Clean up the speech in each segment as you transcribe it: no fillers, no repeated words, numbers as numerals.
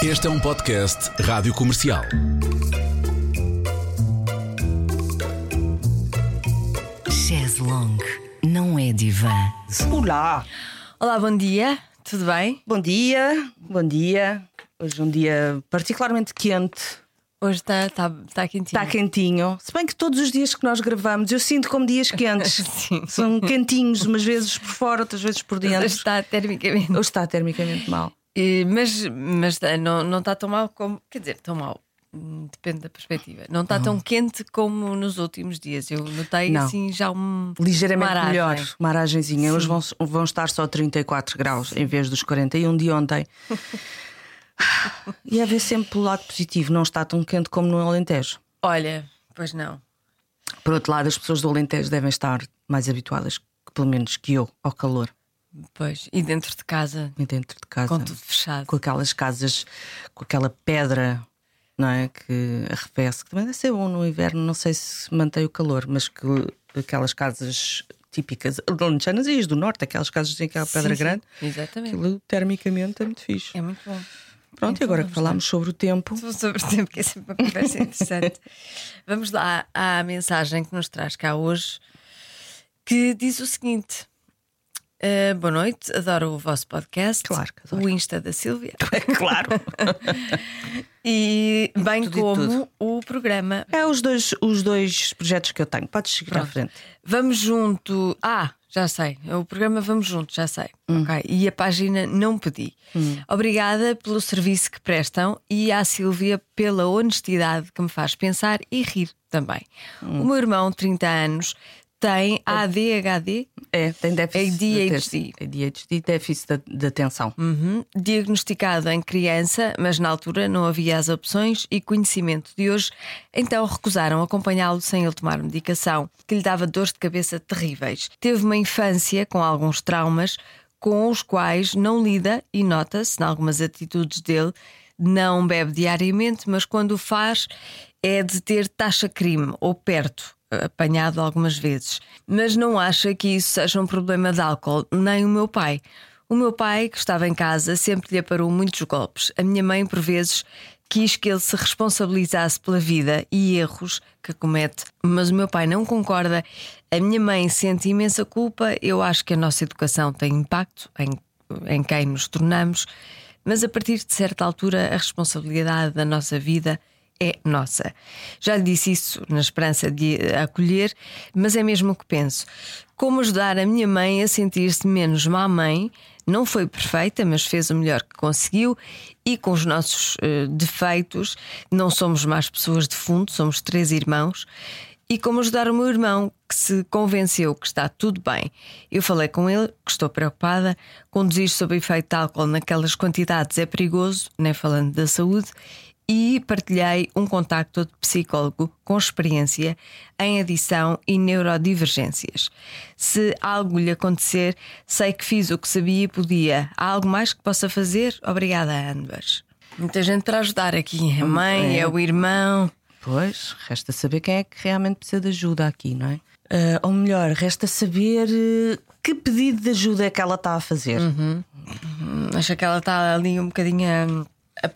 Este é um podcast Rádio Comercial. Chaise longue não é divã. Olá, Olá, bom dia, tudo bem? bom dia, bom dia. Hoje é um dia particularmente quente, Hoje está quentinho. está quentinho. Se bem que todos os dias que nós gravamos eu sinto como dias quentes. Sim. São quentinhos, umas vezes por fora, outras vezes por dentro. Hoje está termicamente. Hoje está termicamente mal. Mas não está tão mal como. Quer dizer, tão mal. Depende da perspectiva. Não está tão quente como nos últimos dias. Eu notei Não. assim já Ligeiramente uma aragem. melhor, uma aragenzinha. Hoje Sim. vão estar só 34 graus em vez dos 41 de ontem. E a ver sempre pelo lado positivo, não está tão quente como no Alentejo. Olha, pois não. Por outro lado, as pessoas do Alentejo devem estar mais habituadas, pelo menos que eu, ao calor. Pois. E dentro de casa, E dentro de casa, com tudo fechado. com aquelas casas, com aquela pedra, não é? Que arrefece, que também deve ser bom no inverno, não sei se mantém o calor, mas que aquelas casas típicas alentejanas e as do norte, aquelas casas que têm aquela pedra Sim, grande, exatamente. aquilo termicamente é muito fixe. É muito bom. Pronto, e Então agora que vamos falámos sobre o tempo, Sobre o tempo, que é sempre uma conversa interessante. Vamos lá à mensagem que nos traz cá hoje, que diz o seguinte: boa noite, adoro o vosso podcast. Claro que adoro. O Insta da Sílvia. é claro, E bem Tudo e como tudo. o programa. é os dois projetos que eu tenho. Podes seguir à frente. Vamos junto. Já sei. O programa Vamos Junto, já sei. Ok. E a página Não Pedi. Obrigada pelo serviço que prestam e à Sílvia pela honestidade que me faz pensar e rir também. O meu irmão, 30 anos, tem ADHD. Tem déficit ADHD. déficit de atenção. Diagnosticado em criança, mas na altura não havia as opções e conhecimento de hoje, então recusaram acompanhá-lo sem ele tomar medicação, que lhe dava dores de cabeça terríveis. Teve uma infância com alguns traumas com os quais não lida e nota-se, em algumas atitudes dele. Não bebe diariamente, mas quando o faz é de ter taxa-crime ou perto, apanhado algumas vezes. Mas não acha que isso seja um problema de álcool, nem o meu pai. O meu pai, que estava em casa, sempre lhe aparou muitos golpes. A minha mãe, por vezes, quis que ele se responsabilizasse pela vida e erros que comete, mas o meu pai não concorda. A minha mãe sente imensa culpa. Eu acho que a nossa educação tem impacto em quem nos tornamos, mas a partir de certa altura a responsabilidade da nossa vida é nossa. Já lhe disse isso na esperança de a acolher, mas é mesmo o que penso. Como ajudar a minha mãe a sentir-se menos má mãe? Não foi perfeita, mas fez o melhor que conseguiu. E com os nossos defeitos, não somos más pessoas de fundo, somos 3 irmãos. E como ajudar o meu irmão, que se convenceu que está tudo bem. Eu falei com ele, que estou preocupada. Conduzir sob efeito de álcool naquelas quantidades é perigoso, nem falando da saúde. E partilhei um contacto de psicólogo com experiência em adição e neurodivergências. Se algo lhe acontecer, sei que fiz o que sabia e podia. Há algo mais que possa fazer? Obrigada a ambas. Muita gente para ajudar aqui. A mãe, é o irmão. Pois, resta saber quem é que realmente precisa de ajuda aqui, não é? Ou melhor, resta saber que pedido de ajuda é que ela está a fazer. Acha que ela está ali um bocadinho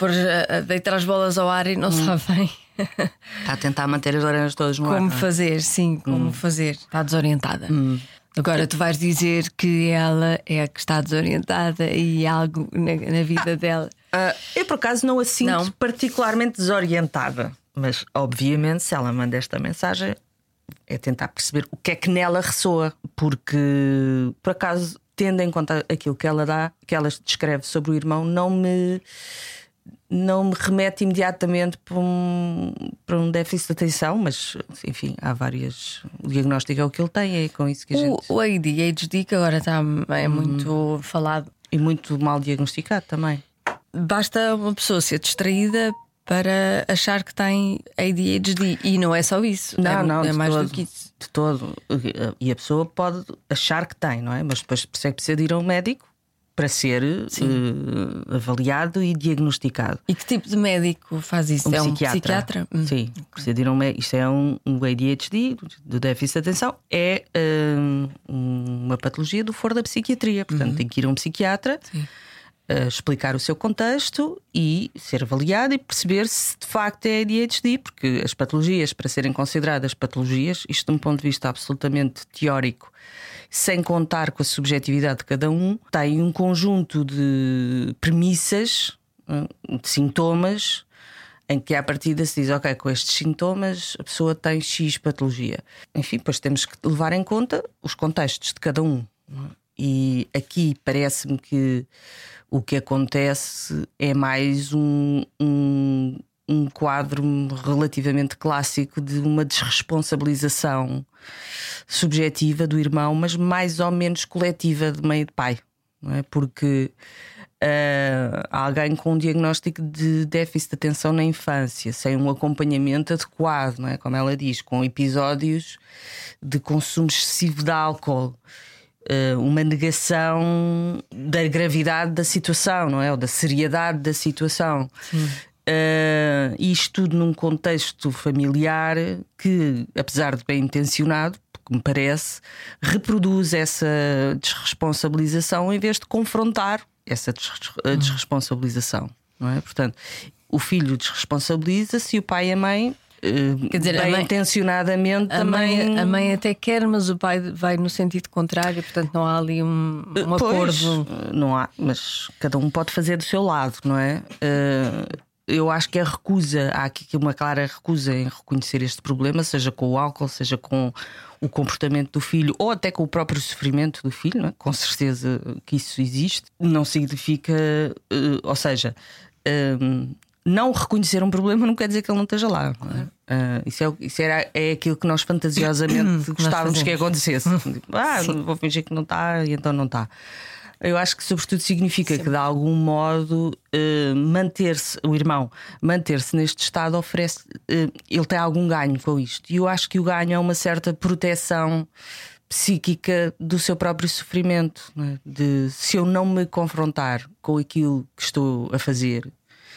a deitar as bolas ao ar e não sabe bem Está a tentar manter as orelhas todas no ar. como não é? fazer, sim, como fazer. Está desorientada. Agora tu vais dizer que ela é a que está desorientada e algo na vida dela. Eu por acaso não a sinto Não. particularmente desorientada, mas obviamente se ela manda esta mensagem é tentar perceber o que é que nela ressoa, porque por acaso, tendo em conta aquilo que ela dá, que ela descreve sobre o irmão, não me remete imediatamente para um déficit de atenção, mas enfim, há várias. O diagnóstico é o que ele tem, é com isso que a gente. O ADHD, que agora é muito falado, E muito mal diagnosticado também. basta uma pessoa ser distraída para achar que tem ADHD. E não é só isso. Não, é de mais todo, do que isso. de todo. E a pessoa pode achar que tem, não é? Mas depois precisa de ir a um médico para ser avaliado e diagnosticado. E que tipo de médico faz isso? É um psiquiatra? Sim, precisa de ir a um médico. Isto é um ADHD, do déficit de atenção, é uma patologia do foro da psiquiatria. Portanto, tem que ir a um psiquiatra. Sim. explicar o seu contexto e ser avaliado e perceber se de facto é ADHD, porque as patologias, para serem consideradas patologias, isto de um ponto de vista absolutamente teórico, sem contar com a subjetividade de cada um, tem um conjunto de premissas, de sintomas, em que à partida se diz, ok, com estes sintomas a pessoa tem X patologia. Enfim, depois temos que levar em conta os contextos de cada um. E aqui parece-me que o que acontece é mais um quadro relativamente clássico de uma desresponsabilização subjetiva do irmão, mas mais ou menos coletiva de mãe e de pai, não é? Porque alguém com um diagnóstico de déficit de atenção na infância, sem um acompanhamento adequado, não é? Como ela diz, com episódios de consumo excessivo de álcool, uma negação da gravidade da situação, não é? Ou da seriedade da situação. Isto tudo num contexto familiar que, apesar de bem intencionado, que me parece, reproduz essa desresponsabilização em vez de confrontar essa desresponsabilização, não é? Portanto, o filho desresponsabiliza-se e o pai e a mãe, quer dizer, bem intencionadamente também. A mãe até quer, mas o pai vai no sentido contrário, portanto não há ali um acordo. Não há, mas cada um pode fazer do seu lado, não é? Eu acho que há aqui uma clara recusa em reconhecer este problema, seja com o álcool, seja com o comportamento do filho ou até com o próprio sofrimento do filho, não é? Com certeza que isso existe. Não significa, ou seja, não reconhecer um problema não quer dizer que ele não esteja lá, não é? Isso é aquilo que nós fantasiosamente gostávamos que acontecesse. Vou fingir que não está e então não está. Eu acho que sobretudo significa que de algum modo o irmão manter-se neste estado oferece, ele tem algum ganho com isto. E eu acho que o ganho é uma certa proteção psíquica do seu próprio sofrimento, não é? De se eu não me confrontar com aquilo que estou a fazer,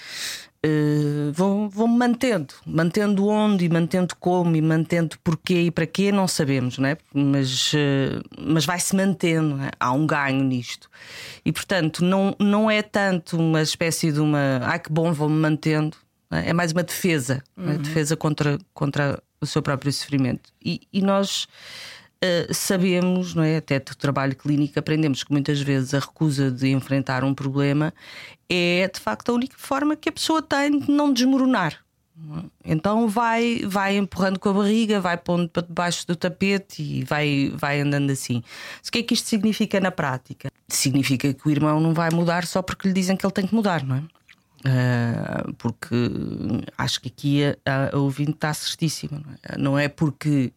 vou-me mantendo onde e mantendo como e mantendo porquê e para quê, não sabemos, não é? Mas vai-se mantendo, não é? Há um ganho nisto. E portanto não é tanto uma espécie de que bom, vou-me mantendo, não é? É mais uma defesa, não é? Defesa contra o seu próprio sofrimento. E nós sabemos, não é? Até do trabalho clínico aprendemos que muitas vezes a recusa de enfrentar um problema é de facto a única forma que a pessoa tem de não desmoronar. Então vai empurrando com a barriga, vai pondo para debaixo do tapete e vai andando assim. O que é que isto significa na prática? Significa que o irmão não vai mudar só porque lhe dizem que ele tem que mudar, não é? Porque acho que aqui a ouvinte está certíssima, não é? Não é porque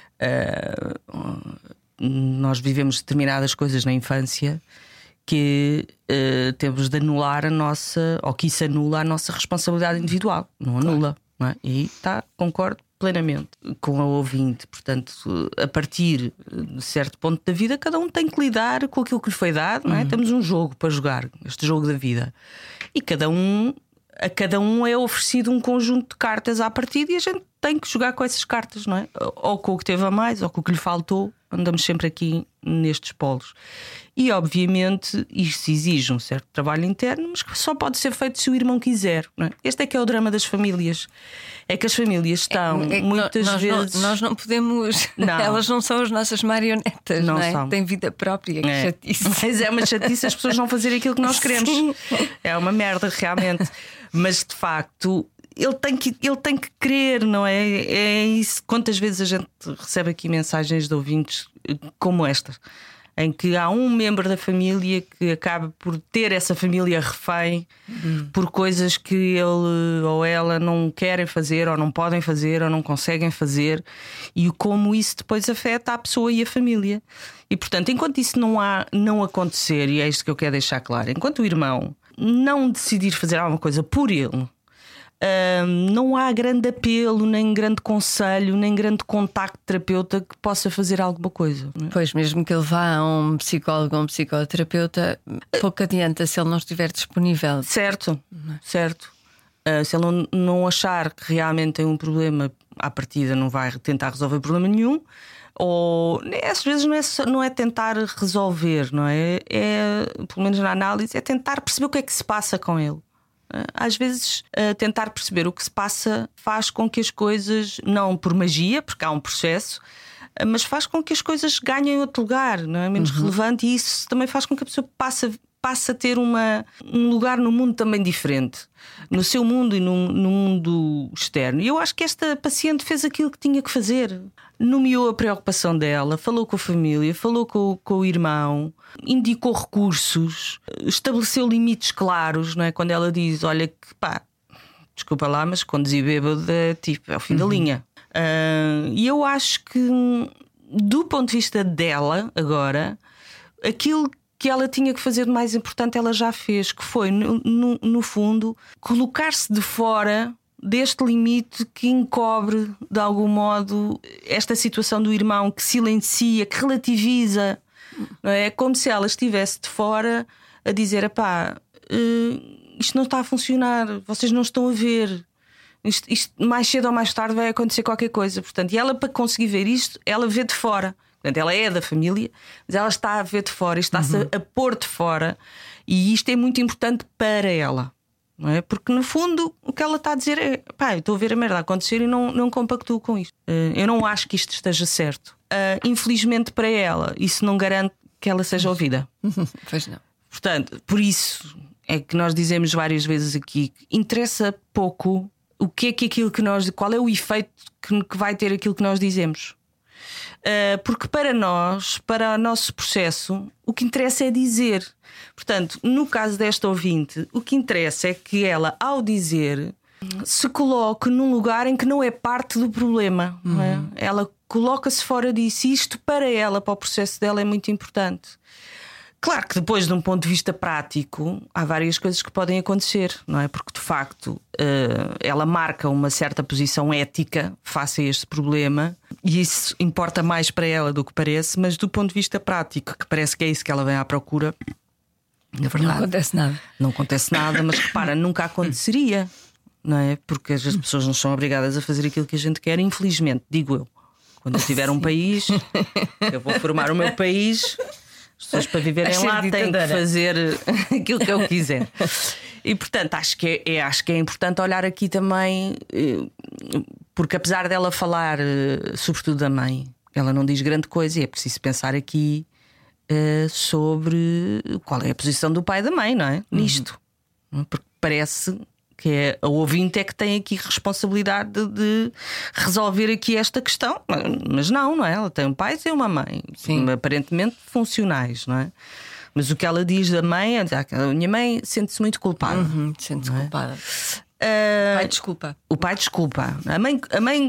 nós vivemos determinadas coisas na infância que temos de anular ou que isso anula a nossa responsabilidade individual. Não anula, não é? E concordo plenamente com a ouvinte. Portanto, a partir de certo ponto da vida, cada um tem que lidar com aquilo que lhe foi dado, não é? Temos um jogo para jogar, este jogo da vida, e a cada um é oferecido um conjunto de cartas à partida e a gente tem que jogar com essas cartas, não é? Ou com o que teve a mais, ou com o que lhe faltou. Andamos sempre aqui nestes polos. E obviamente isso exige um certo trabalho interno, mas que só pode ser feito se o irmão quiser, não é? Este é que é o drama das famílias. É que as famílias estão muitas vezes. Nós não podemos. Não. Elas não são as nossas marionetas, não é? Têm vida própria, que chatice. Mas é uma chatice as pessoas não fazerem aquilo que nós queremos. Sim. É uma merda, realmente. Mas de facto ele tem que querer, não é? É isso. Quantas vezes a gente recebe aqui mensagens de ouvintes como esta, em que há um membro da família que acaba por ter essa família refém por coisas que ele ou ela não querem fazer, ou não podem fazer, ou não conseguem fazer, e como isso depois afeta a pessoa e a família. E portanto, enquanto isso não acontecer, e é isto que eu quero deixar claro, enquanto o irmão não decidir fazer alguma coisa por ele, não há grande apelo, nem grande conselho, nem grande contacto terapeuta que possa fazer alguma coisa, não é? Pois, mesmo que ele vá a um psicólogo ou um psicoterapeuta, pouco adianta se ele não estiver disponível. Certo. Se ele não achar que realmente tem um problema, à partida não vai tentar resolver problema nenhum. Ou às vezes não é tentar resolver, não é? Pelo menos na análise, é tentar perceber o que é que se passa com ele. Às vezes tentar perceber o que se passa faz com que as coisas, não por magia, porque há um processo, mas faz com que as coisas ganhem outro lugar, não é? Menos relevante, e isso também faz com que a pessoa passe a ter um lugar no mundo também diferente, no seu mundo e no mundo externo. E eu acho que esta paciente fez aquilo que tinha que fazer. Nomeou a preocupação dela, falou com a família, falou com o irmão, indicou recursos, estabeleceu limites claros, não é? Quando ela diz: olha, que pá, desculpa lá, mas conduzir bêbado é o fim da linha. E eu acho que, do ponto de vista dela, agora, aquilo que ela tinha que fazer de mais importante ela já fez, que foi, no fundo, colocar-se de fora deste limite que encobre de algum modo esta situação do irmão, que silencia, que relativiza. Não é? É como se ela estivesse de fora a dizer: epá, isto não está a funcionar, vocês não estão a ver, isto mais cedo ou mais tarde vai acontecer qualquer coisa. Portanto, e ela, para conseguir ver isto, ela vê de fora. Portanto, ela é da família, mas ela está a ver de fora, está-se a pôr de fora, e isto é muito importante para ela. Não é? Porque no fundo o que ela está a dizer é: pá, eu estou a ver a merda acontecer e não compactuo com isto. Eu não acho que isto esteja certo. Infelizmente para ela, isso não garante que ela seja ouvida. Pois não. Portanto, por isso é que nós dizemos várias vezes aqui: interessa pouco o que é que aquilo que nós, qual é o efeito que vai ter aquilo que nós dizemos. Porque para nós, para o nosso processo, o que interessa é dizer. Portanto, no caso desta ouvinte, o que interessa é que ela, ao dizer, se coloque num lugar em que não é parte do problema. Não é? Ela coloca-se fora disso, e isto para ela, para o processo dela, é muito importante. Claro que depois, de um ponto de vista prático, há várias coisas que podem acontecer, não é? Porque de facto ela marca uma certa posição ética face a este problema, e isso importa mais para ela do que parece. Mas do ponto de vista prático, que parece que é isso que ela vem à procura, na verdade, não acontece nada. Não acontece nada, mas repara, nunca aconteceria, não é? Porque as pessoas não são obrigadas a fazer aquilo que a gente quer, infelizmente, digo eu. Quando eu tiver um país, eu vou formar o meu país. As pessoas, para viverem lá, têm que fazer aquilo que eu quiser. E portanto acho que é importante olhar aqui também, porque apesar dela falar sobretudo da mãe, ela não diz grande coisa, e é preciso pensar aqui sobre qual é a posição do pai e da mãe, não é? Nisto. Porque parece que a ouvinte é que tem aqui responsabilidade de resolver aqui esta questão, mas não é? Ela tem um pai e tem uma mãe, aparentemente funcionais, não é? Mas o que ela diz da mãe é: a minha mãe sente-se muito culpada. Sente-se culpada. O pai desculpa. O pai desculpa. A mãe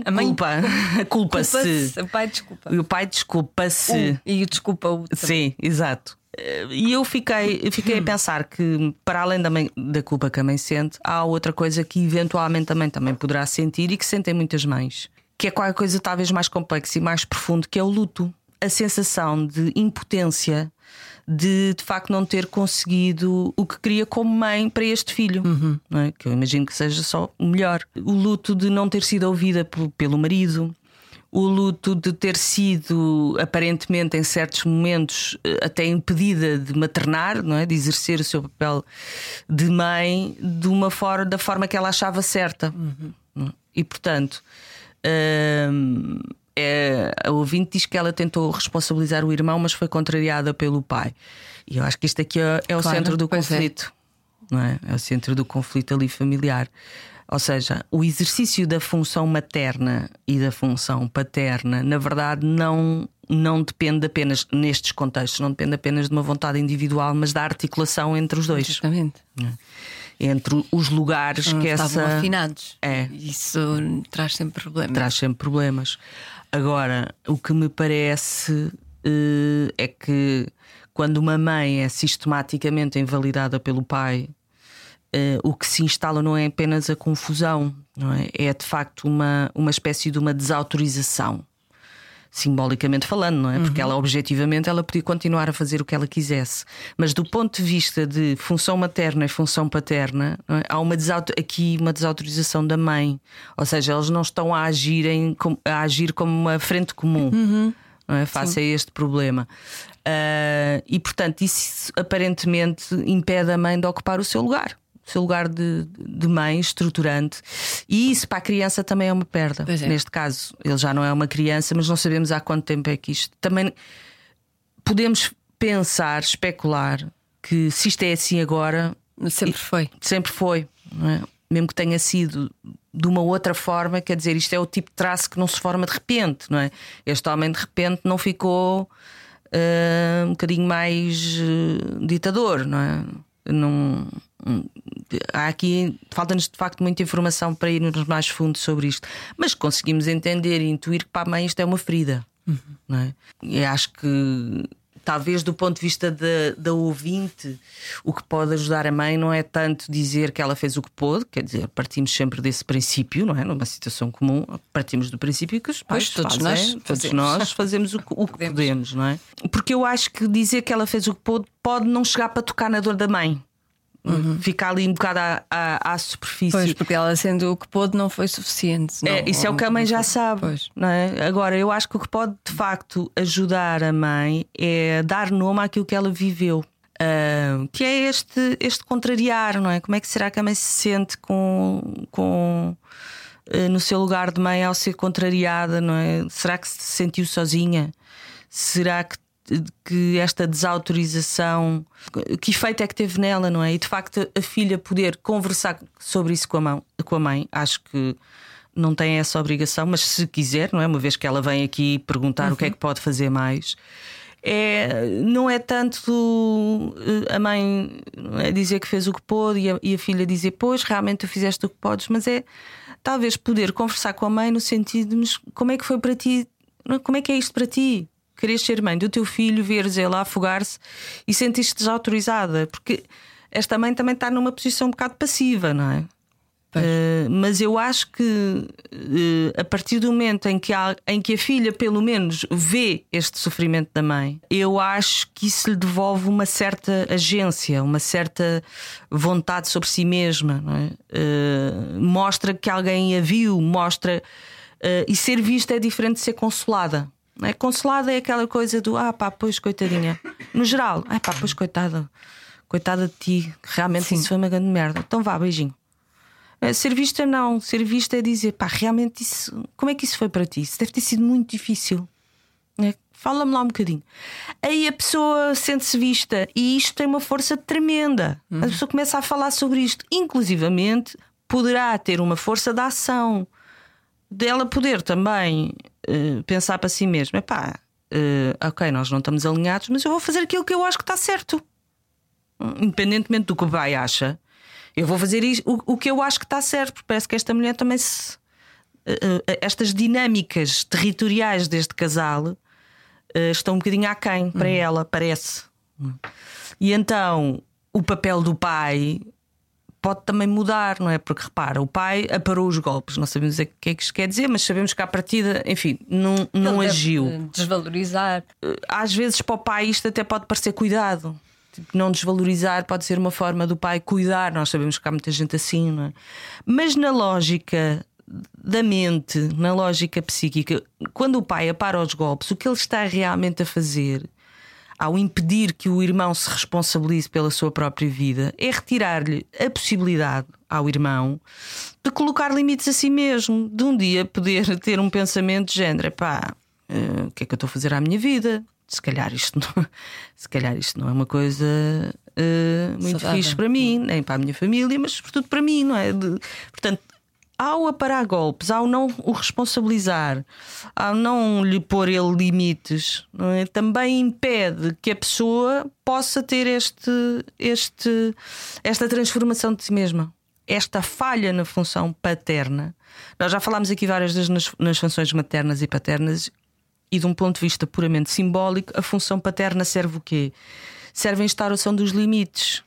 culpa-se. O pai desculpa. E o pai desculpa-se. E o desculpa-o também. Sim, exato. E eu fiquei a pensar que, para além da culpa que a mãe sente, há outra coisa que eventualmente também poderá sentir, e que sentem muitas mães, que é qualquer coisa talvez mais complexa e mais profundo, que é o luto. A sensação de impotência, de facto não ter conseguido o que queria como mãe para este filho, não é? Que eu imagino que seja só o melhor. O luto de não ter sido ouvida pelo marido. O luto de ter sido, aparentemente, em certos momentos, até impedida de maternar, não é? De exercer o seu papel de mãe da forma que ela achava certa. E portanto, a ouvinte diz que ela tentou responsabilizar o irmão, mas foi contrariada pelo pai. E eu acho que isto aqui é o centro do conflito, não é? É o centro do conflito ali familiar. Ou seja, o exercício da função materna e da função paterna, na verdade, não depende apenas, nestes contextos, não depende apenas de uma vontade individual, mas da articulação entre os dois. Exatamente. Entre os lugares que estavam afinados. É. Isso traz sempre problemas. Traz sempre problemas. Agora, o que me parece é que quando uma mãe é sistematicamente invalidada pelo pai, o que se instala não é apenas a confusão, não é? É de facto uma espécie de uma desautorização, simbolicamente falando, não é? Porque ela, objetivamente, ela podia continuar a fazer o que ela quisesse, mas do ponto de vista de função materna e função paterna, não é? Há aqui uma desautorização da mãe. Ou seja, eles não estão a agir como uma frente comum. não é? Face a este problema. E portanto, isso aparentemente impede a mãe de ocupar o seu lugar. O seu lugar de mãe estruturante. E isso para a criança também é uma perda. Neste caso, ele já não é uma criança, mas não sabemos há quanto tempo é que isto. Também podemos pensar, especular que se isto é assim agora, sempre foi, não é? Mesmo que tenha sido de uma outra forma, quer dizer, isto é o tipo de traço que não se forma de repente, não é? Este homem de repente não ficou um bocadinho mais ditador, não é? Há aqui, falta-nos de facto muita informação para irmos mais fundo sobre isto, mas conseguimos entender e intuir que para a mãe isto é uma ferida, não é? E acho que talvez do ponto de vista da ouvinte, o que pode ajudar a mãe não é tanto dizer que ela fez o que pôde, quer dizer, partimos sempre desse princípio, não é? Numa situação comum, partimos do princípio que os pais todos nós fazemos o que podemos, não é? Porque eu acho que dizer que ela fez o que pôde pode não chegar para tocar na dor da mãe. Ficar ali um bocado à superfície. Pois, porque ela sendo o que pôde não foi suficiente. Isso é o que a mãe já sabe, não é? Agora, eu acho que o que pode de facto ajudar a mãe é dar nome àquilo que ela viveu, que é este contrariar, não é? Como é que será que a mãe se sente no seu lugar de mãe ao ser contrariada, não é? Será que se sentiu sozinha? Será que esta desautorização, que efeito é que teve nela, não é? E de facto a filha poder conversar sobre isso com a mãe, acho que não tem essa obrigação, mas se quiser, não é? Uma vez que ela vem aqui perguntar o que é que pode fazer mais, não é tanto a mãe dizer que fez o que pôde e a filha dizer, pois realmente tu fizeste o que podes, mas é talvez poder conversar com a mãe no sentido de como é que foi para ti, como é que é isto para ti? Queres ser mãe do teu filho, veres ele a afogar-se e sentiste desautorizada, porque esta mãe também está numa posição um bocado passiva, não é? Mas eu acho que a partir do momento em que a filha pelo menos vê este sofrimento da mãe, eu acho que isso lhe devolve uma certa agência, uma certa vontade sobre si mesma, não é? Mostra que alguém a viu, e ser vista é diferente de ser consolada. É? Consolada é aquela coisa do pois coitadinha. No geral, pois coitada de ti, realmente isso foi uma grande merda. Então vá, beijinho. Ser vista não, ser vista é dizer realmente isso, como é que isso foi para ti? Isso deve ter sido muito difícil. Fala-me lá um bocadinho. Aí a pessoa sente-se vista e isto tem uma força tremenda. A pessoa começa a falar sobre isto, inclusivamente poderá ter uma força de ação, dela poder também pensar para si mesma: ok, nós não estamos alinhados, mas eu vou fazer aquilo que eu acho que está certo, independentemente do que o pai acha. Eu vou fazer o que eu acho que está certo, porque parece que esta mulher também estas dinâmicas territoriais deste casal estão um bocadinho aquém para ela, parece. E então o papel do pai pode também mudar, não é? Porque repara, o pai aparou os golpes, não sabemos o que é que isto quer dizer, mas sabemos que à partida, enfim, não agiu. Desvalorizar. Às vezes para o pai isto até pode parecer cuidado. Tipo, não desvalorizar pode ser uma forma do pai cuidar. Nós sabemos que há muita gente assim, não é? Mas na lógica da mente, na lógica psíquica, quando o pai apara os golpes, o que ele está realmente a fazer, ao impedir que o irmão se responsabilize pela sua própria vida, é retirar-lhe a possibilidade ao irmão de colocar limites a si mesmo, de um dia poder ter um pensamento de género: o que é que eu estou a fazer à minha vida? Se calhar isto não é uma coisa muito fixe para mim, nem para a minha família, mas sobretudo para mim, não é? Portanto, ao aparar golpes, ao não o responsabilizar, ao não lhe pôr ele limites, não é? Também impede que a pessoa possa ter esta transformação de si mesma, esta falha na função paterna. Nós já falámos aqui várias vezes nas funções maternas e paternas, e de um ponto de vista puramente simbólico, a função paterna serve o quê? Serve a instauração dos limites.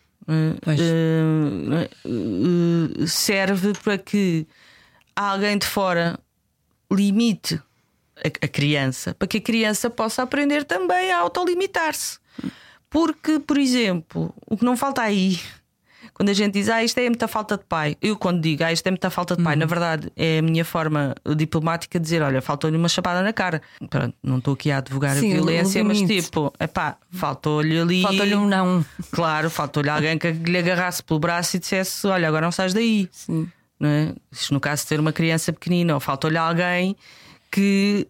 Serve para que alguém de fora limite a criança, para que a criança possa aprender também a autolimitar-se. Porque, por exemplo, o que não falta aí, Quando a gente diz isto é muita falta de pai, eu quando digo isto é muita falta de pai, na verdade é a minha forma diplomática de dizer: olha, faltou-lhe uma chapada na cara. Pronto, não estou aqui a advogar Sim, a violência, mas limite. tipo, faltou-lhe ali. Falta-lhe um não. Claro, faltou-lhe alguém que lhe agarrasse pelo braço e dissesse: olha, agora não sais daí. Sim. Não é? Isto no caso de ter uma criança pequenina, ou faltou-lhe alguém que,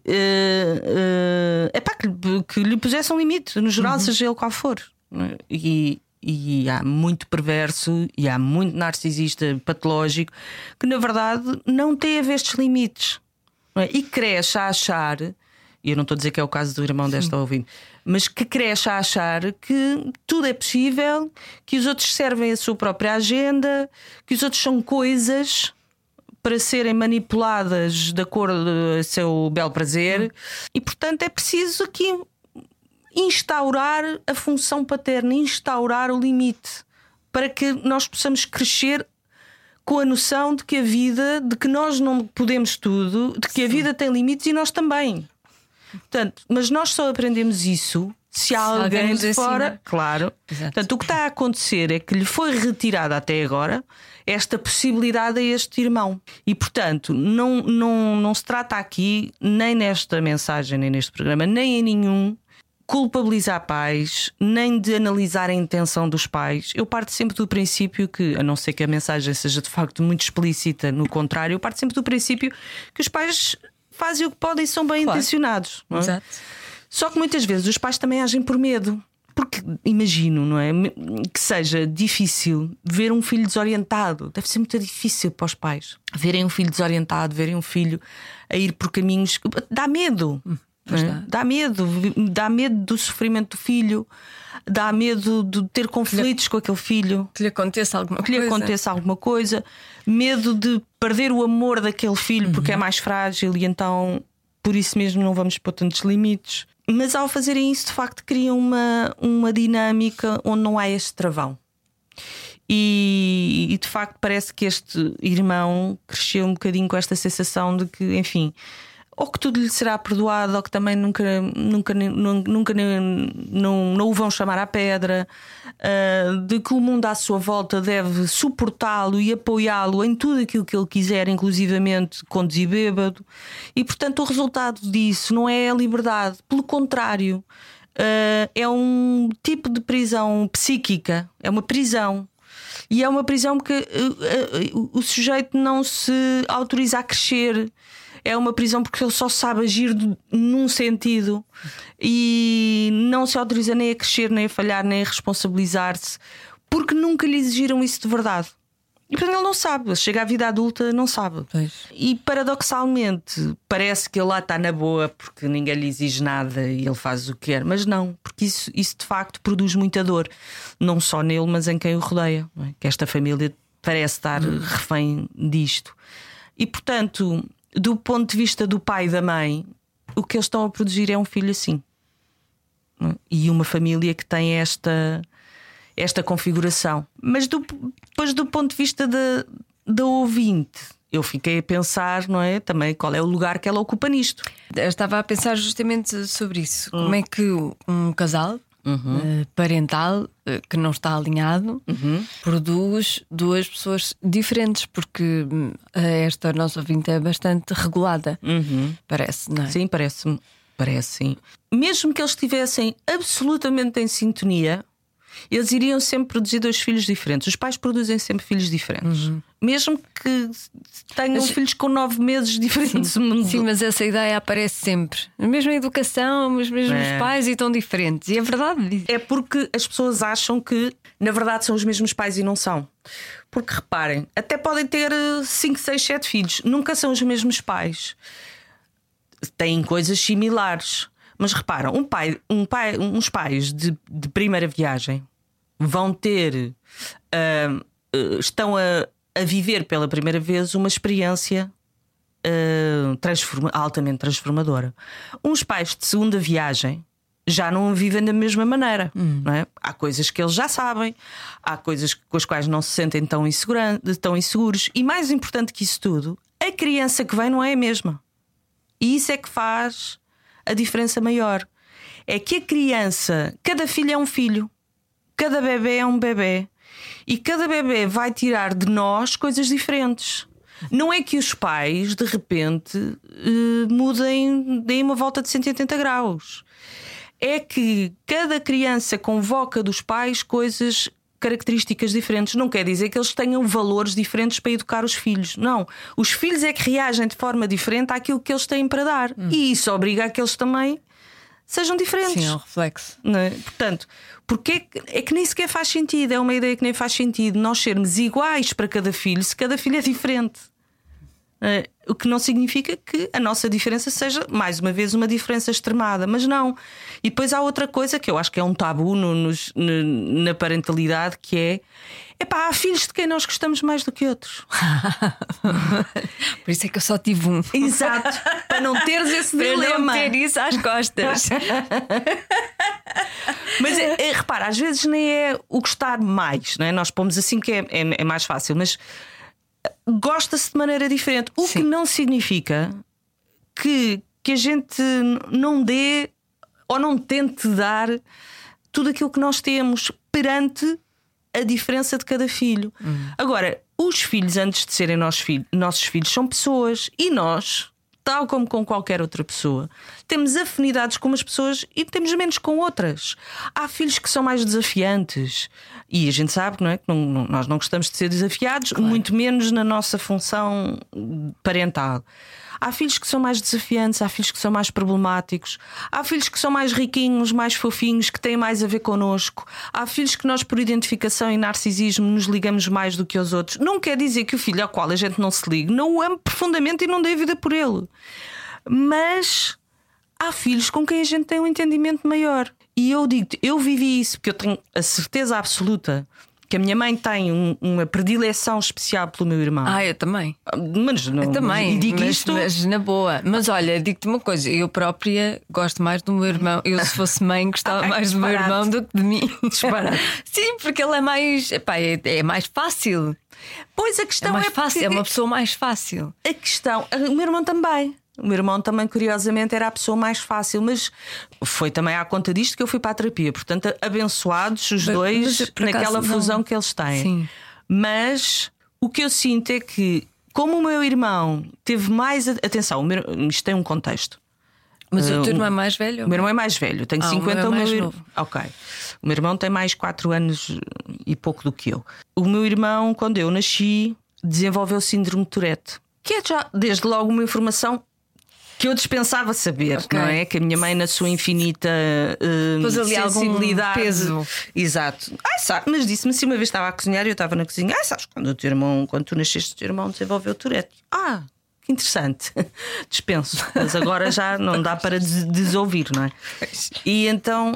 que lhe pusesse um limite, no geral, seja ele qual for. Não é? E há muito perverso e há muito narcisista patológico que na verdade não teve estes limites, não é? E cresce a achar, e eu não estou a dizer que é o caso do irmão desta ouvinte, mas que cresce a achar que tudo é possível, que os outros servem a sua própria agenda, que os outros são coisas para serem manipuladas de acordo com o seu belo prazer. E portanto é preciso aqui instaurar a função paterna, instaurar o limite, para que nós possamos crescer com a noção de que a vida, de que nós não podemos tudo, de que a vida tem limites e nós também. Portanto, mas nós só aprendemos isso se há alguém nos de fora. ensina. Claro. Exato. Portanto, o que está a acontecer é que lhe foi retirada até agora esta possibilidade a este irmão. E portanto, não se trata aqui, nem nesta mensagem, nem neste programa, nem em nenhum, culpabilizar pais, nem de analisar a intenção dos pais. Eu parto sempre do princípio que, a não ser que a mensagem seja de facto muito explícita, no contrário, eu parto sempre do princípio que os pais fazem o que podem e são bem intencionados. Não é? Exato. Só que muitas vezes os pais também agem por medo. Porque imagino, não é? Que seja difícil ver um filho desorientado. Deve ser muito difícil para os pais verem um filho desorientado, verem um filho a ir por caminhos. Dá medo. É? Dá medo do sofrimento do filho, dá medo de ter conflitos com aquele filho, Que lhe aconteça alguma coisa. Medo de perder o amor daquele filho porque é mais frágil e então por isso mesmo não vamos pôr tantos limites. Mas ao fazerem isso, de facto, criam uma dinâmica onde não há este travão. E de facto parece que este irmão cresceu um bocadinho com esta sensação de que, enfim, ou que tudo lhe será perdoado, ou que também nunca não o vão chamar à pedra, de que o mundo à sua volta deve suportá-lo e apoiá-lo em tudo aquilo que ele quiser, inclusivamente conduzir bêbado. E portanto o resultado disso não é a liberdade, pelo contrário, é um tipo de prisão psíquica, é uma prisão. E é uma prisão porque o sujeito não se autoriza a crescer. É uma prisão porque ele só sabe agir num sentido e não se autoriza nem a crescer, nem a falhar, nem a responsabilizar-se, porque nunca lhe exigiram isso de verdade. E portanto ele não sabe, ele chega à vida adulta, não sabe. Pois. E paradoxalmente parece que ele lá está na boa porque ninguém lhe exige nada e ele faz o que quer, mas não, porque isso de facto produz muita dor, não só nele, mas em quem o rodeia, não é? Que esta família parece estar refém disto. E portanto, do ponto de vista do pai e da mãe, o que eles estão a produzir é um filho assim, não é? E uma família que tem esta configuração. Mas depois do ponto de vista da ouvinte, eu fiquei a pensar, não é? Também qual é o lugar que ela ocupa nisto. Eu estava a pensar justamente sobre isso. Como é que um casal parental que não está alinhado produz duas pessoas diferentes, porque esta nossa ouvinte é bastante regulada, parece, não é? Sim, parece sim. Mesmo que eles estivessem absolutamente em sintonia, eles iriam sempre produzir dois filhos diferentes. Os pais produzem sempre filhos diferentes, mesmo que tenham filhos com 9 meses diferentes. Sim, mas essa ideia aparece sempre. A mesma educação, os mesmos pais e tão diferentes. E é verdade. É porque as pessoas acham que na verdade são os mesmos pais e não são. Porque reparem, até podem ter 5, 6, 7 filhos, nunca são os mesmos pais. Têm coisas similares. Mas repara, uns pais de primeira viagem vão ter, estão a viver pela primeira vez uma experiência altamente transformadora. Uns pais de segunda viagem já não a vivem da mesma maneira, não é? Há coisas que eles já sabem, há coisas com as quais não se sentem tão inseguros, e mais importante que isso tudo, a criança que vem não é a mesma. E isso é que faz a diferença maior. É que a criança, cada filho é um filho, cada bebê é um bebê, E cada bebê vai tirar de nós coisas diferentes. Não é que os pais de repente mudem, deem uma volta de 180 graus. É que cada criança convoca dos pais coisas, características diferentes. Não quer dizer que eles tenham valores diferentes para educar os filhos. Não. Os filhos é que reagem de forma diferente àquilo que eles têm para dar. E isso obriga a que eles também sejam diferentes. Sim, é um reflexo. Não é? Portanto, porque é que nem sequer faz sentido. É uma ideia que nem faz sentido nós sermos iguais para cada filho se cada filho é diferente. O que não significa que a nossa diferença seja, mais uma vez, uma diferença extremada. Mas não. E depois há outra coisa que eu acho que é um tabu na parentalidade, que é: epá, há filhos de quem nós gostamos mais do que outros. Por isso é que eu só tive um. Exato. Para não teres esse dilema. Para não ter isso às costas. Mas repara, às vezes nem é o gostar mais, não é? Nós pomos assim que é mais fácil, mas gosta-se de maneira diferente. O que não significa que a gente não dê ou não tente dar tudo aquilo que nós temos perante a diferença de cada filho. Agora, os filhos, antes de serem nossos filhos, são pessoas. E nós, tal como com qualquer outra pessoa, temos afinidades com umas pessoas e temos menos com outras. Há filhos que são mais desafiantes. E a gente sabe, não é? Que nós não gostamos de ser desafiados, claro. Muito menos na nossa função parental. Há filhos que são mais desafiantes, há filhos que são mais problemáticos, há filhos que são mais riquinhos, mais fofinhos, que têm mais a ver connosco. Há filhos que nós, por identificação e narcisismo, nos ligamos mais do que aos outros. Não quer dizer que o filho ao qual a gente não se ligue não o ame profundamente e não dê vida por ele. Mas há filhos com quem a gente tem um entendimento maior. E eu digo-te, eu vivi isso, porque eu tenho a certeza absoluta que a minha mãe tem uma predileção especial pelo meu irmão. Eu também. Mas não, eu também. E digo isto... mas na boa. Mas olha, digo-te uma coisa: eu própria gosto mais do meu irmão. Eu, se fosse mãe, gostava mais do meu irmão do que de mim. Disparado. Sim, porque ele é mais. Epá, é mais fácil. Pois a questão é mais fácil. Porque... É uma pessoa mais fácil. A questão. O meu irmão também. O meu irmão também, curiosamente, era a pessoa mais fácil, mas foi também à conta disto que eu fui para a terapia. Portanto, abençoados os dois naquela fusão que eles têm. Sim. Mas o que eu sinto é que, como o meu irmão teve mais. Atenção, isto tem um contexto. Mas o teu irmão é mais velho? O meu irmão é mais velho, tenho 50. O meu é mais novo. Ok. O meu irmão tem mais 4 anos e pouco do que eu. O meu irmão, quando eu nasci, desenvolveu síndrome de Tourette, que é já desde logo uma informação que eu dispensava saber, não é? Que a minha mãe, na sua infinita sensibilidade, peso. Exato. Sabe, mas disse-me assim uma vez, estava a cozinhar e eu estava na cozinha: sabes, quando tu nasceste, o teu irmão desenvolveu Tourette. Que interessante. Dispenso, mas agora já não dá para desouvir, não é? E então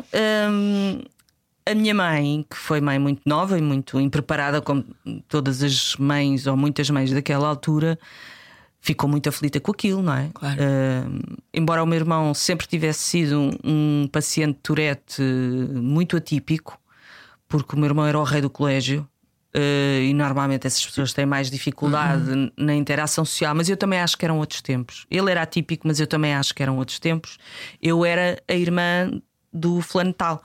a minha mãe, que foi mãe muito nova e muito impreparada, como todas as mães ou muitas mães daquela altura, ficou muito aflita com aquilo, não é? Claro. Embora o meu irmão sempre tivesse sido um paciente de Tourette muito atípico, porque o meu irmão era o rei do colégio, e normalmente essas pessoas têm mais dificuldade na interação social, mas eu também acho que eram outros tempos. Ele era atípico, mas eu também acho que eram outros tempos. Eu era a irmã do fulano tal,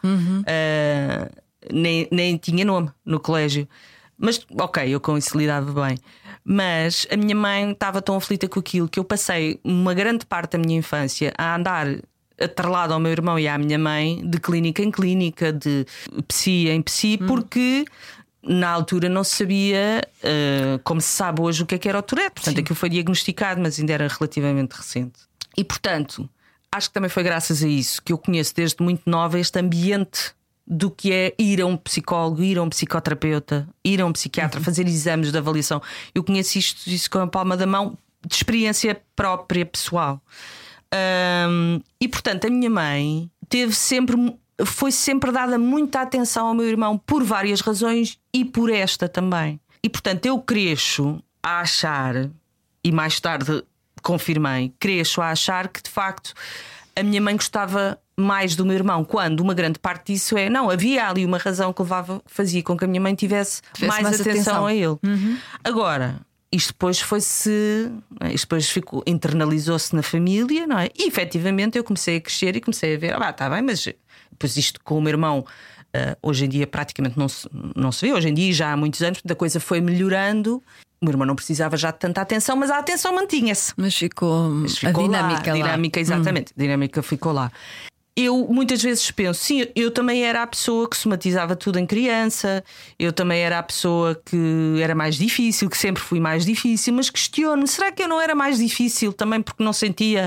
nem tinha nome no colégio. Mas ok, eu com isso lidava bem. Mas a minha mãe estava tão aflita com aquilo que eu passei uma grande parte da minha infância a andar atrelado ao meu irmão e à minha mãe, de clínica em clínica, de psi em psi, porque na altura não se sabia, como se sabe hoje, o que era o Tourette. Portanto, aquilo foi diagnosticado, mas ainda era relativamente recente. E portanto, acho que também foi graças a isso que eu conheço desde muito nova este ambiente do que é ir a um psicólogo, ir a um psicoterapeuta, ir a um psiquiatra, fazer exames de avaliação. Eu conheço isso com a palma da mão, de experiência própria, pessoal. E portanto a minha mãe foi sempre dada muita atenção ao meu irmão, por várias razões, e por esta também. E portanto eu cresço a achar, e mais tarde confirmei, cresço a achar que de facto a minha mãe gostava mais do meu irmão, quando uma grande parte disso não havia ali uma razão que fazia com que a minha mãe tivesse mais atenção a ele. Agora, isto depois internalizou-se na família, não é? E efetivamente eu comecei a crescer e comecei a ver, está bem, mas depois isto com o meu irmão Hoje em dia praticamente não se vê. Hoje em dia, já há muitos anos, a coisa foi melhorando. O meu irmão não precisava já de tanta atenção, mas a atenção mantinha-se. Mas ficou a dinâmica lá. A dinâmica, exatamente. A dinâmica ficou lá. Eu muitas vezes penso, sim, eu também era a pessoa que somatizava tudo em criança. Eu também era a pessoa que era mais difícil, que sempre fui mais difícil. Mas questiono, será que eu não era mais difícil também porque não sentia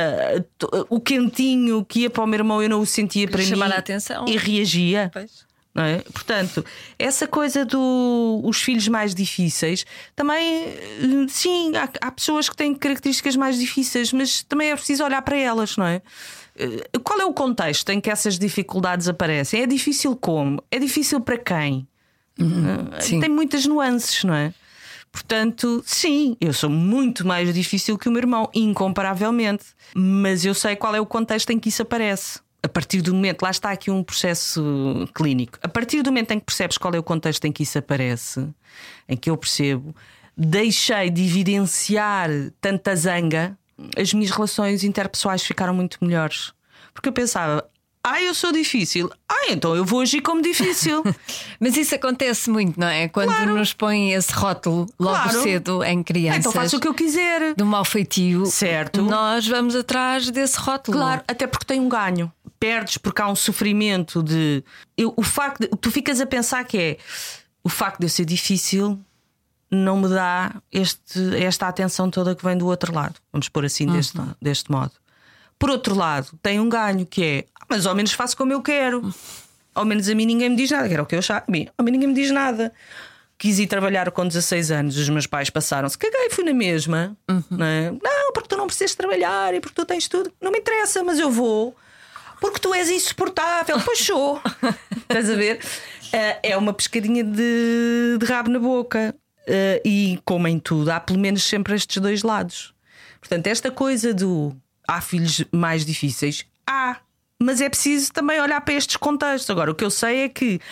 o quentinho que ia para o meu irmão, eu não o sentia para mim, chamar a atenção e reagia? Pois. Não é? Portanto, essa coisa dos filhos mais difíceis também, sim, há pessoas que têm características mais difíceis, mas também é preciso olhar para elas, não é? Qual é o contexto em que essas dificuldades aparecem? É difícil como? É difícil para quem? Tem muitas nuances, não é? Portanto, sim, eu sou muito mais difícil que o meu irmão, incomparavelmente. Mas eu sei qual é o contexto em que isso aparece. A partir do momento, lá está aqui um processo clínico. A partir do momento em que percebes qual é o contexto em que isso aparece, em que eu percebo, deixei de evidenciar tanta zanga, as minhas relações interpessoais ficaram muito melhores. Porque eu pensava, eu sou difícil, então eu vou agir como difícil. Mas isso acontece muito, não é? Quando nos põem esse rótulo logo cedo em crianças, então faço o que eu quiser. do mau feitio, certo? Nós vamos atrás desse rótulo. Claro, até porque tem um ganho. Perdes porque há um sofrimento de. O facto de. Tu ficas a pensar que é o facto de eu ser difícil não me dá esta atenção toda que vem do outro lado. Vamos pôr assim deste modo. Por outro lado, tem um ganho que é, mas ao menos faço como eu quero. Ao menos a mim ninguém me diz nada, que era o que eu achava. A mim ninguém me diz nada. Quis ir trabalhar com 16 anos, os meus pais passaram-se, caguei, fui na mesma. Não é? Não, porque tu não precisas trabalhar e porque tu tens tudo. Não me interessa, mas eu vou. Porque tu és insuportável. Pois sou. Estás a ver? É uma pescadinha de rabo na boca. E como em tudo, há pelo menos sempre estes dois lados. Portanto, esta coisa do há filhos mais difíceis, mas é preciso também olhar para estes contextos. Agora, o que eu sei é que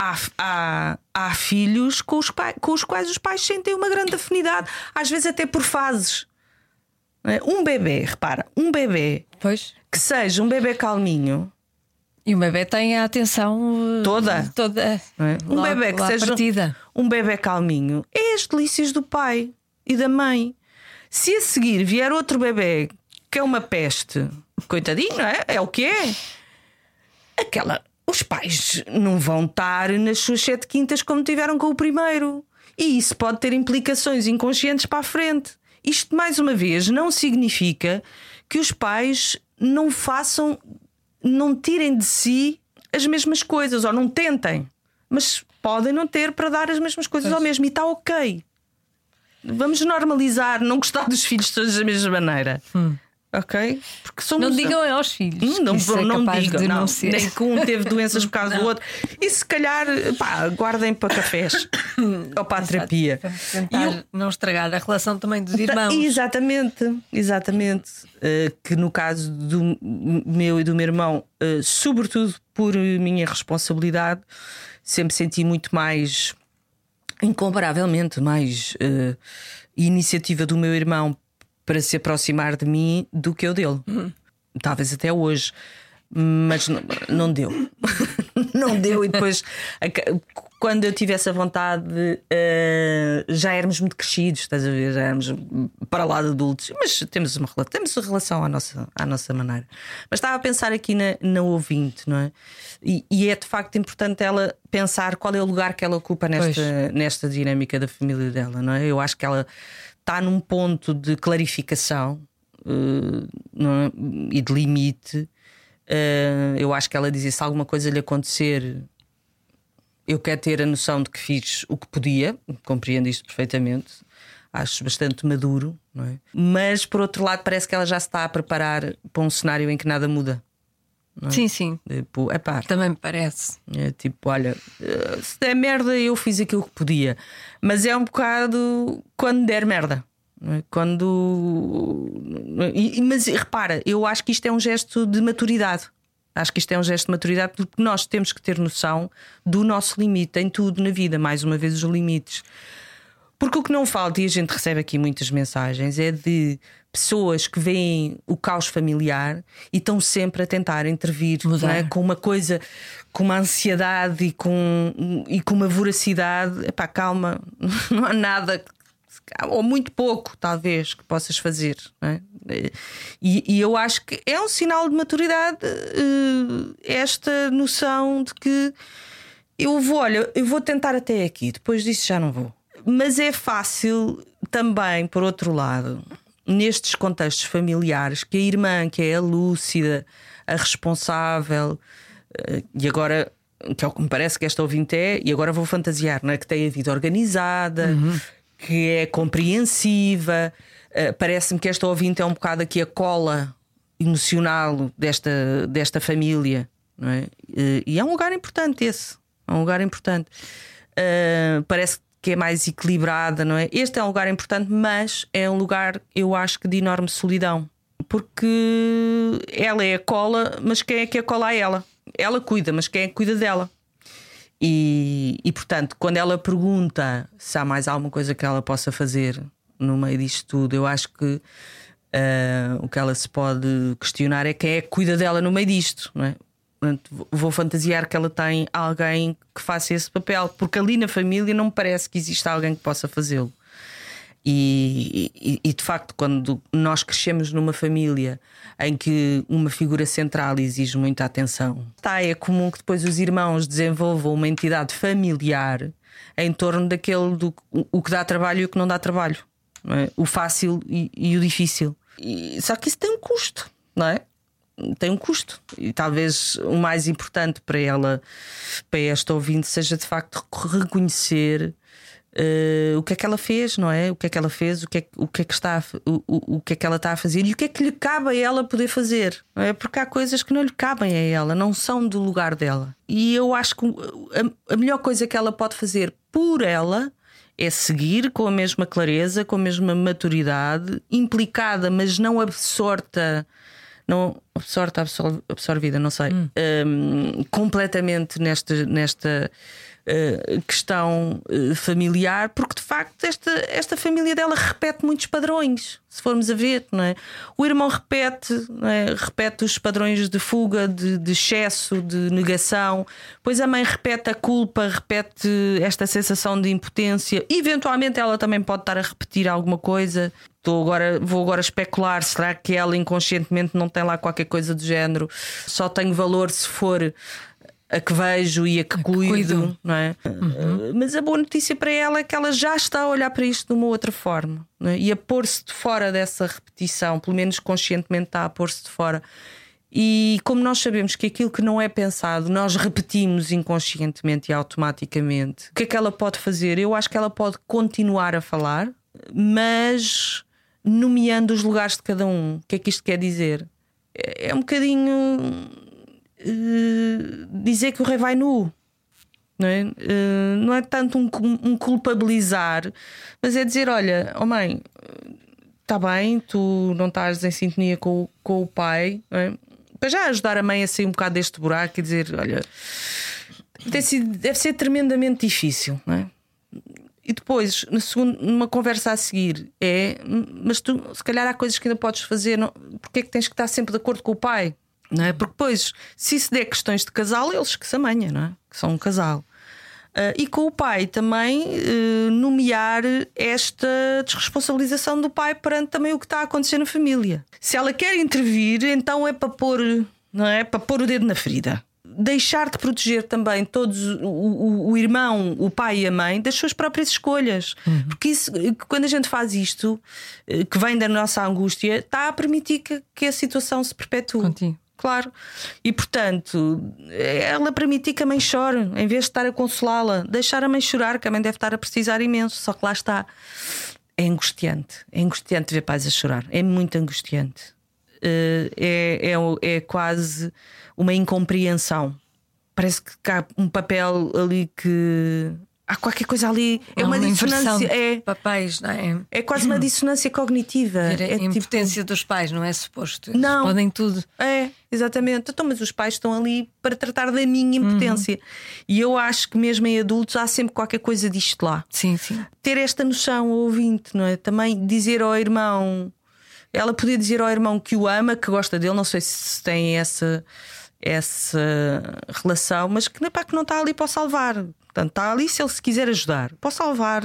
há filhos com os quais os pais sentem uma grande afinidade, às vezes até por fases. Um bebê, repara, Pois. que seja um bebê calminho. E o bebê tem a atenção toda. Um bebê que seja um bebê calminho é as delícias do pai e da mãe. Se a seguir vier outro bebê que é uma peste, coitadinho, não é? É o que é. Os pais não vão estar nas suas 7 quintas como tiveram com o primeiro. E isso pode ter implicações inconscientes para a frente. Isto, mais uma vez, não significa que os pais não tirem de si as mesmas coisas, ou não tentem, mas podem não ter para dar as mesmas coisas ao mesmo, e está ok. Vamos normalizar não gostar dos filhos todos da mesma maneira. Ok? Porque não digam aos filhos. Não digam, não, nem que um teve doenças por causa do outro. E se calhar, guardem para cafés ou para a terapia. Vamos tentar não estragar a relação também dos irmãos. Exatamente. Que no caso do meu e do meu irmão, sobretudo por minha responsabilidade, sempre senti muito mais, incomparavelmente mais iniciativa do meu irmão para se aproximar de mim do que eu dele. Talvez até hoje. Mas não deu. Não deu. E depois, quando eu tivesse a vontade, já éramos muito crescidos, estás a ver? Já éramos para lá de adultos. Mas temos uma relação à nossa maneira. Mas estava a pensar aqui na ouvinte, não é? E é de facto importante ela pensar qual é o lugar que ela ocupa nesta dinâmica da família dela, não é? Eu acho que ela está num ponto de clarificação, não é? E de limite. Eu acho que ela dizia: se alguma coisa lhe acontecer, eu quero ter a noção de que fiz o que podia. Compreendo isto perfeitamente. Acho bastante maduro, não é? Mas por outro lado parece que ela já se está a preparar para um cenário em que nada muda, não é? Sim. Tipo, também me parece. É tipo, olha, se der merda eu fiz aquilo que podia. Mas é um bocado quando der merda, não é? Mas repara, eu acho que isto é um gesto de maturidade. Acho que isto é um gesto de maturidade, porque nós temos que ter noção do nosso limite em tudo na vida. Mais uma vez, os limites. Porque o que não falta, e a gente recebe aqui muitas mensagens, é de pessoas que veem o caos familiar e estão sempre a tentar intervir, não é? Com uma coisa, com uma ansiedade e com uma voracidade. Epá, calma, não há nada, ou muito pouco, talvez, que possas fazer, não é? E eu acho que é um sinal de maturidade, esta noção de que eu vou tentar até aqui, depois disso já não vou. Mas é fácil também, por outro lado, nestes contextos familiares, que a irmã, que é a lúcida, a responsável, e agora, que é o que me parece que esta ouvinte é, e agora vou fantasiar, não é? Que tem a vida organizada, que é compreensiva. Parece-me que esta ouvinte é um bocado aqui a cola emocional desta família, não é? E é um lugar importante esse. É um lugar importante. Parece que é mais equilibrada, não é? Este é um lugar importante, mas é um lugar, eu acho que de enorme solidão. Porque ela é a cola, mas quem é que a cola a ela? Ela cuida, mas quem é que cuida dela? E portanto, quando ela pergunta se há mais alguma coisa que ela possa fazer no meio disto tudo, eu acho que o que ela se pode questionar é quem é que cuida dela no meio disto, não é? Vou fantasiar que ela tem alguém que faça esse papel, porque ali na família não me parece que exista alguém que possa fazê-lo. E de facto, quando nós crescemos numa família em que uma figura central exige muita atenção, é comum que depois os irmãos desenvolvam uma entidade familiar em torno daquele o que dá trabalho e o que não dá trabalho, não é? O fácil e o difícil. Só que isso tem um custo, não é? Tem um custo, e talvez o mais importante para esta ouvinte, seja de facto reconhecer o que é que ela fez, não é? O que é que ela fez, o que é que ela está a fazer e o que é que lhe cabe a ela poder fazer, não é? Porque há coisas que não lhe cabem a ela, não são do lugar dela. E eu acho que a melhor coisa que ela pode fazer por ela é seguir com a mesma clareza, com a mesma maturidade, implicada, mas não absorta. Não absorvida, não sei, completamente nesta questão familiar, porque de facto esta família dela repete muitos padrões, se formos a ver, não é? O irmão repete, não é? Repete os padrões de fuga, de excesso, de negação. Depois a mãe repete a culpa, repete esta sensação de impotência. Eventualmente ela também pode estar a repetir alguma coisa. Vou agora especular, será que ela inconscientemente não tem lá qualquer coisa do género? Só tenho valor se for a que vejo e a que cuido, não é? Mas a boa notícia para ela é que ela já está a olhar para isto de uma outra forma, não é? E a pôr-se de fora dessa repetição, pelo menos conscientemente está a pôr-se de fora. E como nós sabemos que aquilo que não é pensado nós repetimos inconscientemente e automaticamente, o que é que ela pode fazer? Eu acho que ela pode continuar a falar, mas nomeando os lugares de cada um. O que é que isto quer dizer? É um bocadinho dizer que o rei vai nu, não é? Não é tanto um culpabilizar, mas é dizer: olha, oh mãe, está bem, tu não estás em sintonia com o pai, não é? Para já ajudar a mãe a sair um bocado deste buraco e dizer: olha, deve ser tremendamente difícil, não é? E depois, numa conversa a seguir, mas tu, se calhar há coisas que ainda podes fazer, não, porque é que tens que estar sempre de acordo com o pai, não é? Porque depois, se isso der questões de casal, eles que se amanhã, não é? Que são um casal. E com o pai também nomear esta desresponsabilização do pai perante também o que está a acontecer na família. Se ela quer intervir, então é para pôr, não é? Para pôr o dedo na ferida. Deixar de proteger também todos o irmão, o pai e a mãe das suas próprias escolhas. Porque isso, quando a gente faz isto, que vem da nossa angústia, está a permitir que a situação se perpetue. Contigo. Claro. E portanto, ela permitir que a mãe chore, em vez de estar a consolá-la, deixar a mãe chorar, que a mãe deve estar a precisar imenso. Só que lá está. É angustiante ver pais a chorar. É muito angustiante. É quase uma incompreensão. Parece que há um papel ali que há qualquer coisa ali. É uma dissonância. Papéis, não é? É quase uma dissonância cognitiva. É a impotência dos pais, não é suposto. Eles Não. podem tudo. É, exatamente. Então, mas os pais estão ali para tratar da minha impotência. E eu acho que mesmo em adultos há sempre qualquer coisa disto lá. Sim, sim. Ter esta noção, o ouvinte, não é? Também dizer ao irmão, ela podia dizer ao irmão que o ama, que gosta dele, não sei se tem essa relação, mas que não está ali para o salvar. Portanto, está ali se ele se quiser ajudar. Para o salvar,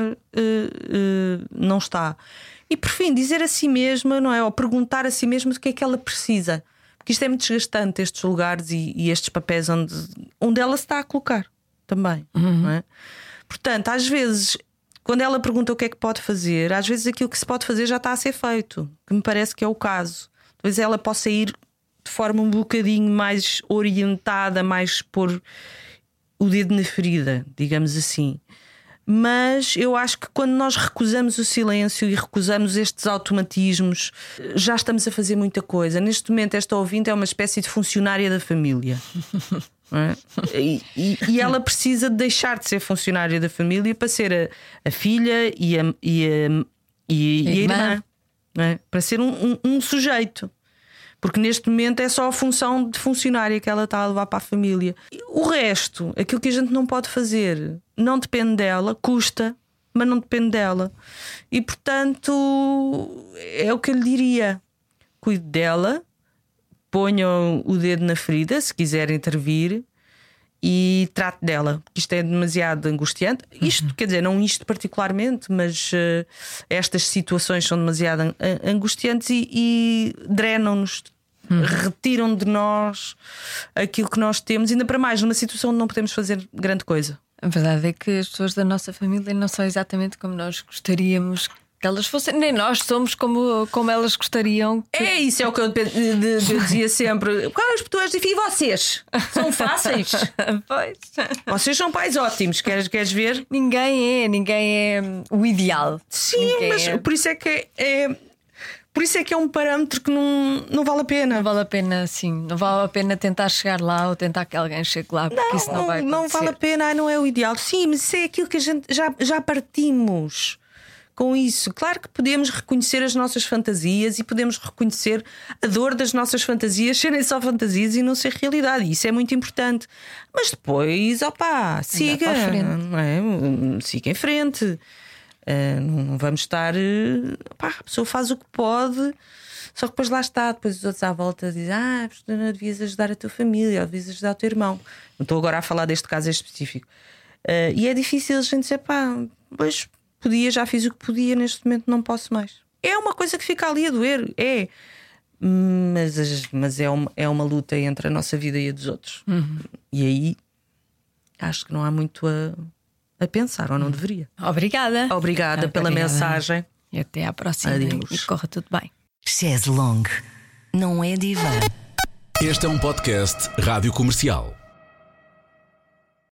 não está. E por fim, dizer a si mesma, não é? Ou perguntar a si mesma o que é que ela precisa. Porque isto é muito desgastante, estes lugares e estes papéis onde ela se está a colocar também, não é? Portanto, às vezes, quando ela pergunta o que é que pode fazer, às vezes aquilo que se pode fazer já está a ser feito, que me parece que é o caso. Talvez ela possa ir de forma um bocadinho mais orientada, mais pôr o dedo na ferida, digamos assim. Mas eu acho que quando nós recusamos o silêncio e recusamos estes automatismos, já estamos a fazer muita coisa. Neste momento, esta ouvinte é uma espécie de funcionária da família. Não é? E ela precisa de deixar de ser funcionária da família para ser a filha e a irmã, não é? Para ser um sujeito. Porque neste momento é só a função de funcionária que ela está a levar para a família. O resto, aquilo que a gente não pode fazer, não depende dela, custa, mas não depende dela. E portanto, é o que eu lhe diria: cuide dela, ponham o dedo na ferida se quiser intervir e trate dela, porque isto é demasiado angustiante. Isto, quer dizer, não isto particularmente, mas estas situações são demasiado angustiantes e drenam-nos, retiram de nós aquilo que nós temos, ainda para mais numa situação onde não podemos fazer grande coisa. A verdade é que as pessoas da nossa família não são exatamente como nós gostaríamos que elas fossem, nem nós somos como elas gostariam que... É isso, é o que eu dizia sempre. Tu és difícil, e vocês? São fáceis? Pois. Vocês são pais ótimos, queres ver? Ninguém é o ideal. Sim, ninguém mas por isso é que por isso é que é um parâmetro que não vale a pena. Não vale a pena, sim. Não vale a pena tentar chegar lá ou tentar que alguém chegue lá, porque isso não vai acontecer. Não vale a pena, não é o ideal. Sim, mas isso é aquilo que a gente já partimos com isso. Claro que podemos reconhecer as nossas fantasias e podemos reconhecer a dor das nossas fantasias serem só fantasias e não ser realidade. Isso é muito importante. Mas depois, siga, não é? Siga em frente. Não vamos estar. A pessoa faz o que pode, só que depois lá está. Depois os outros à volta dizem: não devias ajudar a tua família, ou devias ajudar o teu irmão. Não estou agora a falar deste caso específico. E é difícil a gente dizer: pois podia, já fiz o que podia, neste momento não posso mais. É uma coisa que fica ali a doer, mas é uma luta entre a nossa vida e a dos outros. E aí acho que não há muito a pensar, ou não deveria. Obrigada pela mensagem. E até à próxima. Adeus. E corra tudo bem. Chaise Longue não é divã. Este é um podcast Rádio Comercial.